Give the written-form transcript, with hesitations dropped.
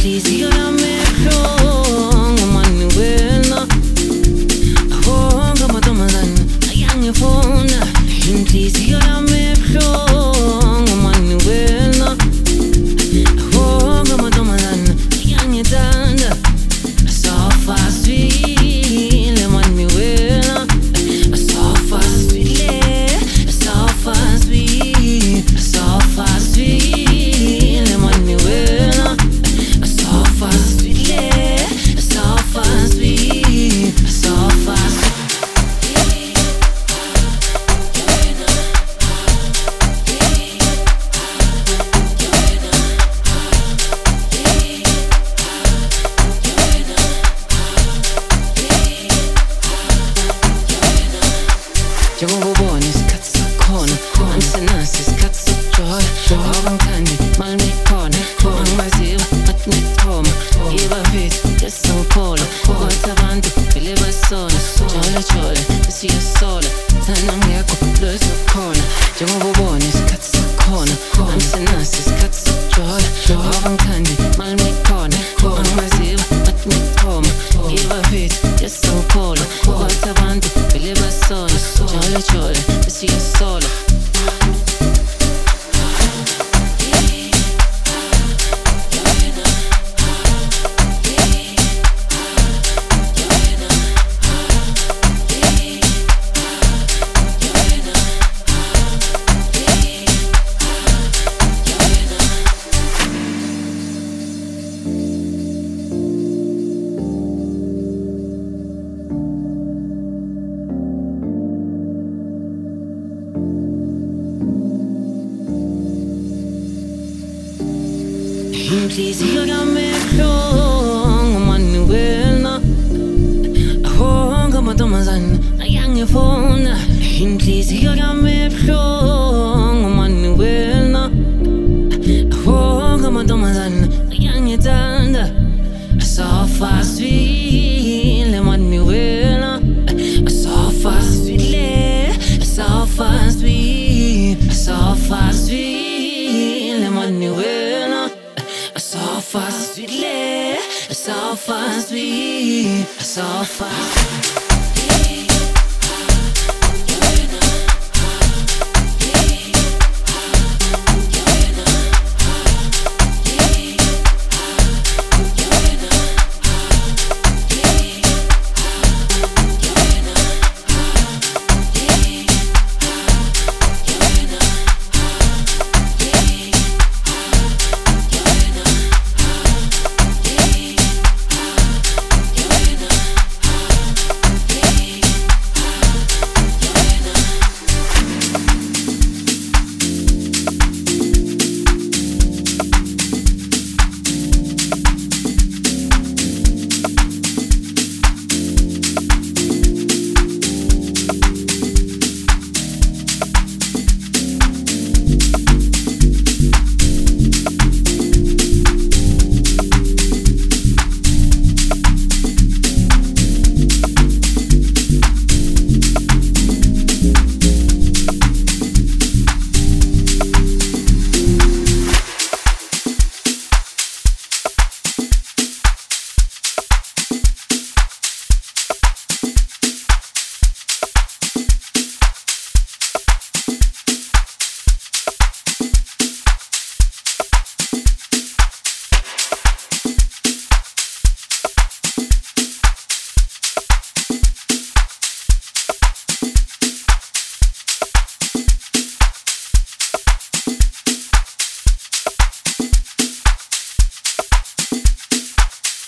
Buoni, scazzo con Anzi nasi, scazzo joy Ovan kandi, mal mi kone Ang maziv, at mi toma Iba vit, jessan polo Guarda avanti, pile bassone Ciole ciole, si è sola Tanam yako, lo so kona Jamo buoni, scazzo con Anzi nasi, scazzo joy Ovan kandi, mal mi kone Ang maziv, at mi toma Iba vit, jessan polo Guarda avanti, pile bassone Ciole ciole, si è sola Please, you got me wrong, Manuela. Oh, come on, Tomazan, I am your phone. Please, you got me wrong, Manuela. Oh, come on, Tomazan, I am your dad. So fast, sweet, Manuela. So fast, sweet, so fast, sweet, so fast, sweet, Manuela. So fast, sweetly, so fast, sweet, so fast.